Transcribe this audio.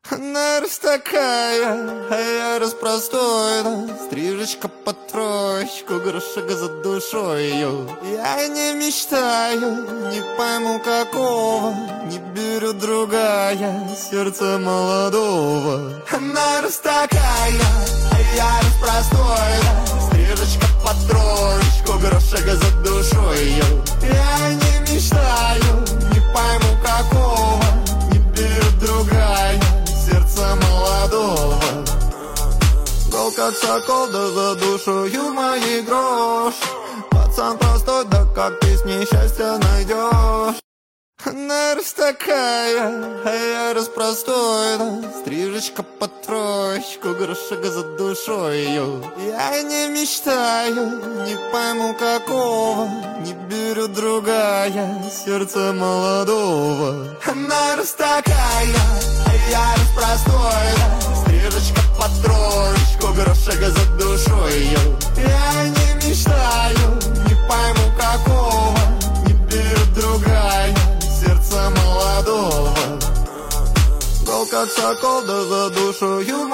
Она раз такая, а я раз простой, да. Стрижечка под троечку, грошек за душой. Я не мечтаю, не пойму какого, не беру другая, сердце молодого. Она раз такая, а я раз простой, да. Стрижечка под троечку, грошек за душой. Я не мечтаю, не пойму какого, не беру другая, сердце молодого. Гол как сокол, да за душою моей грош. Пацан простой, да как ты с ней счастье найдешь. Она раз такая, а я раз простой, да. Стрижечка под троечку, грошек за душой. Я не мечтаю, не пойму какого, не беру другая, сердце молодого. Она раз такая, а я раз простой, да. Стрижечка под троечку, грошек за душой. Я не мечтаю, не пойму какого, не беру другая, сердце молодого. Гол как сокол, да за душою